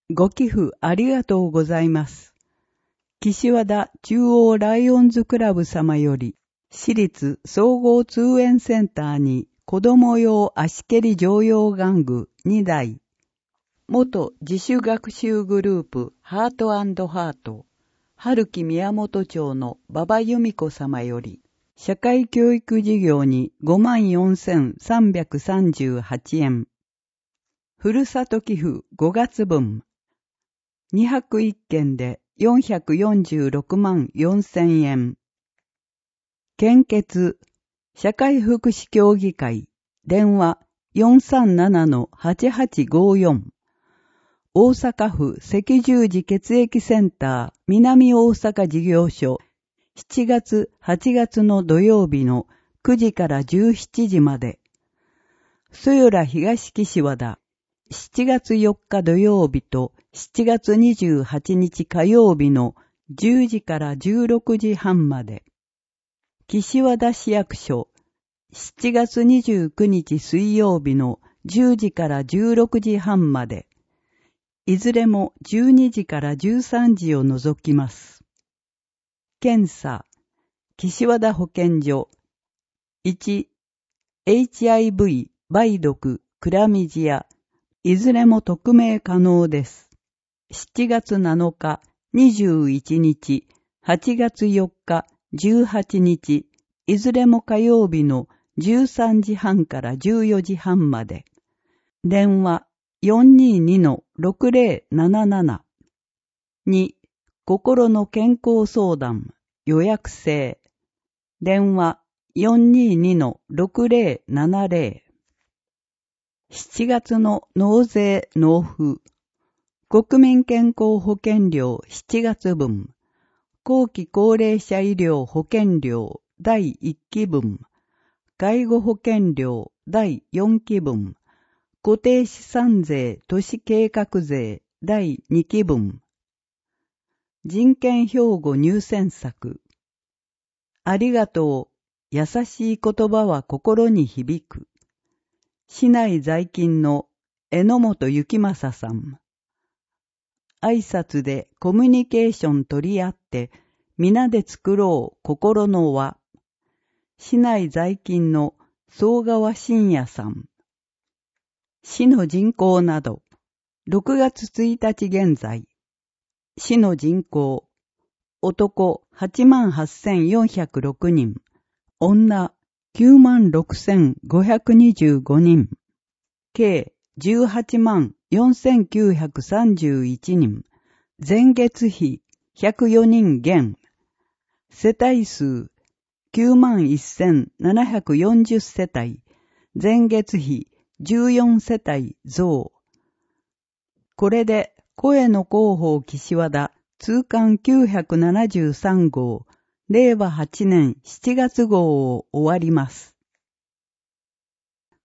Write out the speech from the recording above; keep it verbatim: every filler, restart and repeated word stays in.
ご寄付ありがとうございます。岸和田中央ライオンズクラブ様より、私立総合通園センターに子供用足蹴り常用玩具にだい、元自主学習グループハート&ハート、春木宮本町の馬場由美子様より、社会教育事業に ごまんよんせんさんびゃくさんじゅうはちえん。ふるさと寄付ごがつぶん、にはくいっけんでよんひゃくよんじゅうろくまんよんせんえん。献血社会福祉協議会電話 よんさんななのはちはちごよん。大阪府赤十字血液センター南大阪事業所しちがつはちがつの土曜日のくじからじゅうしちじまで。そよら東岸和田しちがつよっか土曜日としちがつにじゅうはちにち火曜日のじゅうじからじゅうろくじはんまで。岸和田市役所しちがつにじゅうくにち水曜日のじゅうじからじゅうろくじはんまで。いずれもじゅうにじからじゅうさんじを除きます。検査岸和田保健所いち、エイチアイブイ、梅毒、クラミジアいずれも匿名可能です。しちがつなのか、にじゅういちにち、はちがつよっか、じゅうはちにち、いずれも火曜日のじゅうさんじはんからじゅうよじはんまで。電話 よんにーにのろくぜろなななな。に、心の健康相談、予約制。電話 よんにーにのろくぜろななぜろ。しちがつの納税納付。国民健康保険料しちがつぶん。後期高齢者医療保険料だいいっきぶん。介護保険料だいよんきぶん。固定資産税都市計画税だいにきぶん。人権標語入選作。ありがとう。優しい言葉は心に響く。市内在勤の榎本幸正さん。挨拶でコミュニケーション取り合って皆で作ろう心の輪。市内在勤の総川信也さん。市の人口など、ろくがつついたち現在、市の人口、男はちまんはっせんよんひゃくろくにん、女きゅうまんろくせんごひゃくにじゅうごにん、計じゅうはちまんよんせんきゅうひゃくさんじゅういちにん、前月比ひゃくよにん減、世帯数きゅうまんせんななひゃくよんじゅう世帯、前月比じゅうよん世帯増。これで声の広報岸和田通貫きゅうひゃくななじゅうさんごう、れいわはちねんしちがつごうを終わります。